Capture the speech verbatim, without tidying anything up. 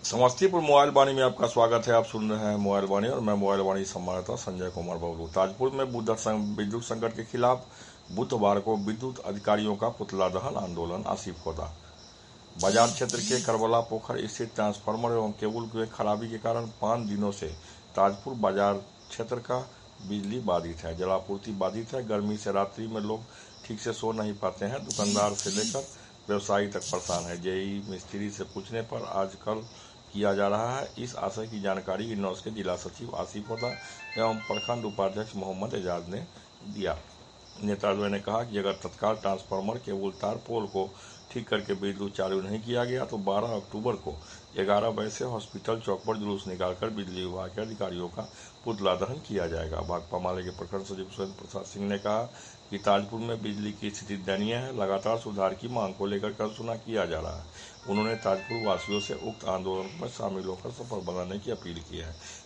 Samastipur mobile वाणी में आपका स्वागत है। आप सुन रहे हैं मोबाइल वाणी और मैं मोबाइल वाणी संवाददाता संजय कुमार बबलू। ताजपुर में विद्युत संकट के खिलाफ बुधवार को विद्युत अधिकारियों का पुतला दहन आंदोलन आसिफ होता। बाजार क्षेत्र के करबला पोखर स्थित ट्रांसफार्मर एवं केबल की खराबी के कारण पाँच दिनों से ताजपुर बाजार क्षेत्र का बिजली बाधित है, जलापूर्ति बाधित है। गर्मी से रात्रि में लोग ठीक से सो नहीं पाते हैं। दुकानदार से लेकर व्यवसायी तक परेशान है। जेई मिस्त्री से पूछने पर आजकल किया जा रहा है। इस आशय की जानकारी इनॉस के जिला सचिव आसिफ होता एवं प्रखंड उपाध्यक्ष मोहम्मद एजाज ने दिया। नेताओं ने कहा कि अगर तत्काल ट्रांसफार्मर केबल तार पोल को ठीक करके विद्युत चालू नहीं किया गया तो बारह अक्टूबर को ग्यारह बजे से हॉस्पिटल चौक पर जुलूस निकालकर बिजली विभाग के अधिकारियों का पुतला दहन किया जाएगा। भाकपा माले के प्रखंड सचिव सुरेंद्र प्रसाद सिंह ने कहा कि ताजपुर में बिजली की स्थिति दयनीय है। लगातार सुधार की मांग को लेकर कल सुना किया जा रहा है। उन्होंने ताजपुर वासियों से उक्त आंदोलन में शामिल होकर सफल बनाने की अपील की है।